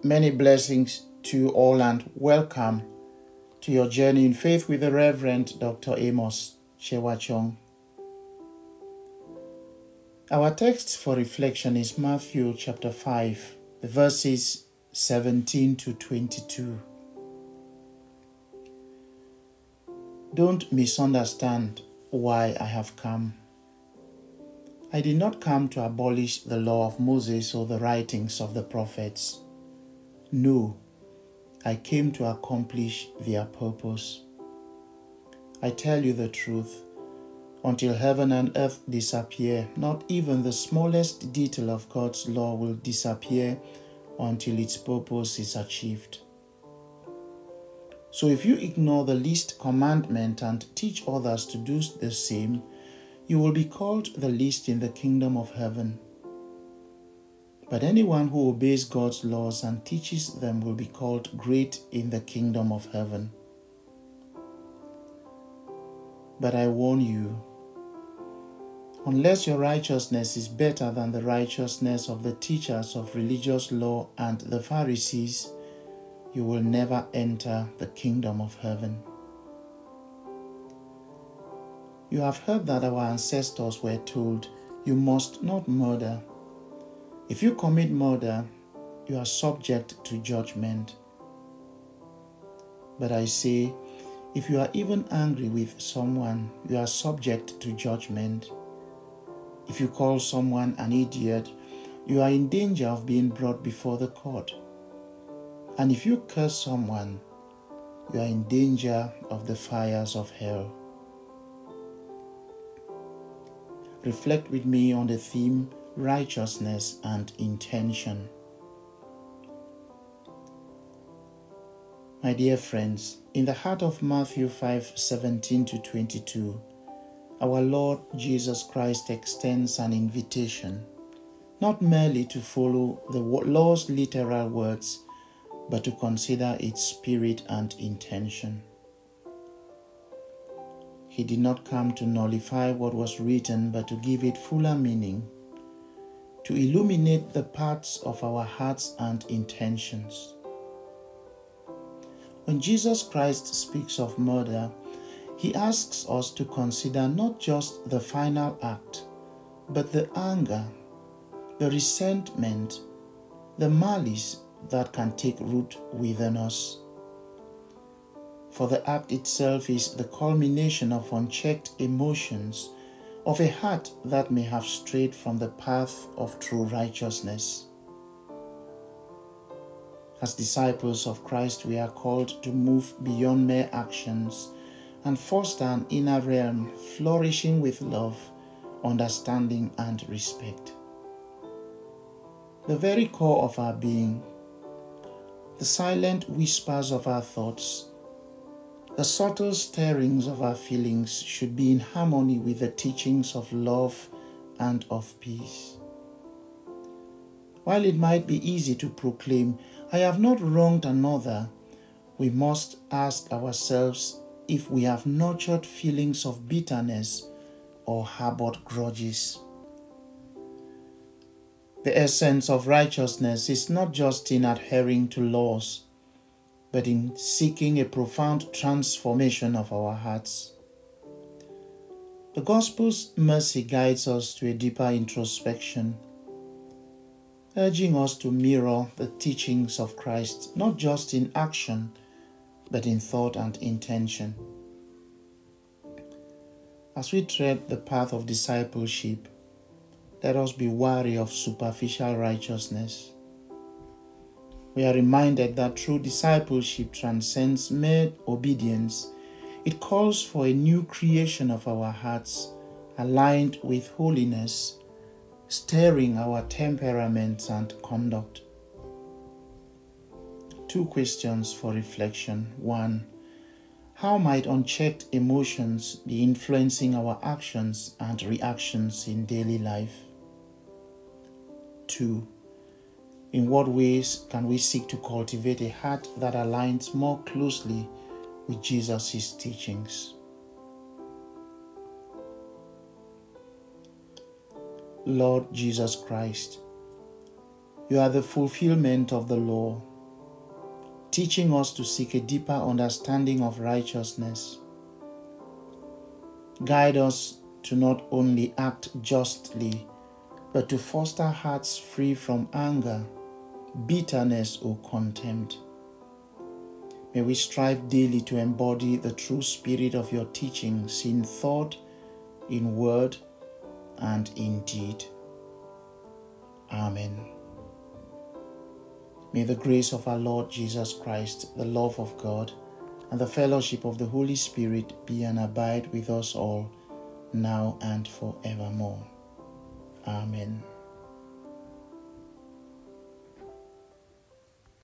Many blessings to you all and welcome to your journey in faith with the Reverend Dr. Amos Chewachong. Our text for reflection is Matthew chapter 5, the verses 17 to 22. Don't misunderstand why I have come. I did not come to abolish the law of Moses or the writings of the prophets. No, I came to accomplish their purpose. I tell you the truth, until heaven and earth disappear, not even the smallest detail of God's law will disappear until its purpose is achieved. So if you ignore the least commandment and teach others to do the same, you will be called the least in the kingdom of heaven. But anyone who obeys God's laws and teaches them will be called great in the kingdom of heaven. But I warn you, unless your righteousness is better than the righteousness of the teachers of religious law and the Pharisees, you will never enter the kingdom of heaven. You have heard that our ancestors were told, "You must not murder. If you commit murder, you are subject to judgment." But I say, if you are even angry with someone, you are subject to judgment. If you call someone an idiot, you are in danger of being brought before the court. And if you curse someone, you are in danger of the fires of hell. Reflect with me on the theme righteousness and intention. My dear friends, in the heart of Matthew 5:17 to 22, our Lord Jesus Christ extends an invitation, not merely to follow the law's literal words, but to consider its spirit and intention. He did not come to nullify what was written, but to give it fuller meaning, to illuminate the parts of our hearts and intentions. When Jesus Christ speaks of murder, he asks us to consider not just the final act, but the anger, the resentment, the malice that can take root within us. For the act itself is the culmination of unchecked emotions, of a heart that may have strayed from the path of true righteousness. As disciples of Christ, we are called to move beyond mere actions and foster an inner realm flourishing with love, understanding, and respect. The very core of our being, the silent whispers of our thoughts, the subtle stirrings of our feelings should be in harmony with the teachings of love and of peace. While it might be easy to proclaim, "I have not wronged another," we must ask ourselves if we have nurtured feelings of bitterness or harbored grudges. The essence of righteousness is not just in adhering to laws, but in seeking a profound transformation of our hearts. The Gospel's mercy guides us to a deeper introspection, urging us to mirror the teachings of Christ, not just in action, but in thought and intention. As we tread the path of discipleship, let us be wary of superficial righteousness. We are reminded that true discipleship transcends mere obedience. It calls for a new creation of our hearts, aligned with holiness, stirring our temperaments and conduct. 2 questions for reflection. 1. How might unchecked emotions be influencing our actions and reactions in daily life? 2. In what ways can we seek to cultivate a heart that aligns more closely with Jesus' teachings? Lord Jesus Christ, you are the fulfillment of the law. teaching us to seek a deeper understanding of righteousness. Guide us to not only act justly, but to foster hearts free from anger, bitterness, or contempt. May we strive daily to embody the true spirit of your teachings in thought, in word, and in deed. Amen. May the grace of our Lord Jesus Christ, the love of God, and the fellowship of the Holy Spirit be and abide with us all, now and forevermore. Amen.